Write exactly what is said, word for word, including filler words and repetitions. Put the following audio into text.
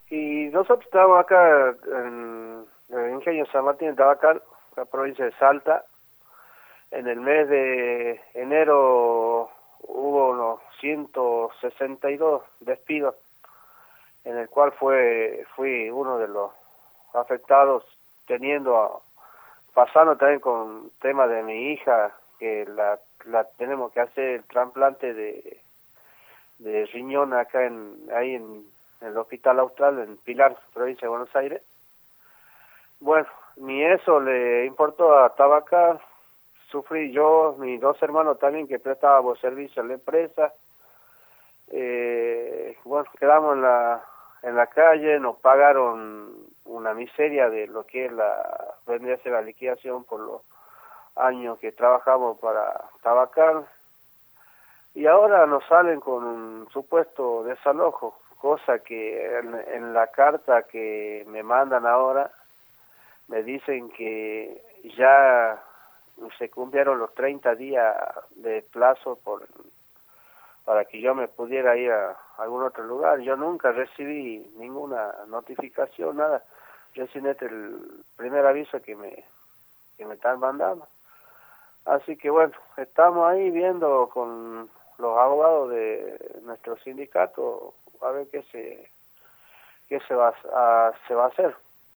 Y nosotros estábamos acá en, en el Ingenio San Martín de Tabacal, la provincia de Salta. En el mes de enero hubo unos ciento sesenta y dos despidos, en el cual fue fui uno de los afectados, teniendo a, pasando también con tema de mi hija, que la, la tenemos que hacer el trasplante de, de riñón acá en ahí en, en el Hospital Austral, en Pilar, provincia de Buenos Aires. Bueno, ni eso le importó a Tabacal. Sufrí yo, mis dos hermanos también, que prestábamos servicio a la empresa. Eh, bueno, quedamos en la en la calle, nos pagaron una miseria de lo que es la, vendría a ser la liquidación por los años que trabajamos para Tabacal. Y ahora nos salen con un supuesto desalojo, cosa que en, en la carta que me mandan ahora me dicen que ya se cumplieron los treinta días de plazo por para que yo me pudiera ir a algún otro lugar. Yo nunca recibí ninguna notificación, nada. Recién este es el primer aviso que me que me están mandando. Así que bueno, estamos ahí viendo con los abogados de nuestro sindicato a ver qué se qué se va a, se va a hacer.